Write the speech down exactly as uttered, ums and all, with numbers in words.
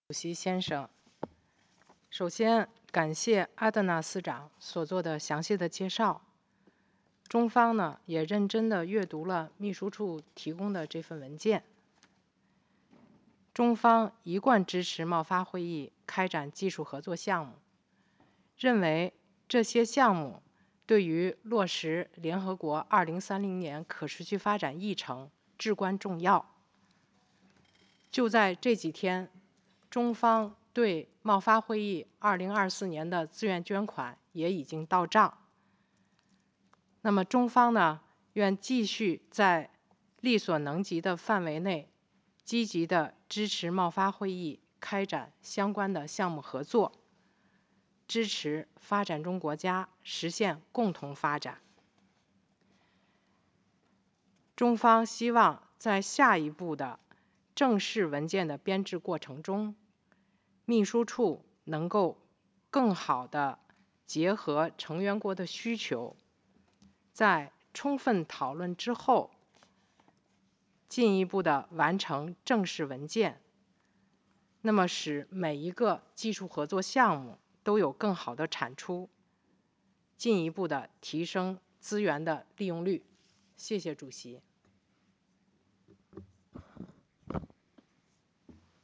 主席先生，首先感谢阿德纳司长所做的详细的介绍。中方呢也认真的阅读了秘书处提供的这份文件。中方一贯支持贸发会议开展技术合作项目，认为这些项目对于落实联合国二零三零年可持续发展议程至关重要。就在这几天，中方对贸发会议二零二四年的自愿捐款也已经到账。那么中方呢，愿继续在力所能及的范围内，积极的支持贸发会议开展相关的项目合作，支持发展中国家实现共同发展。中方希望在下一步的正式文件的编制过程中，秘书处能够更好地结合成员国的需求，在充分讨论之后，进一步地完成正式文件，那么使每一个技术合作项目都有更好的产出，进一步地提升资源的利用率。谢谢主席。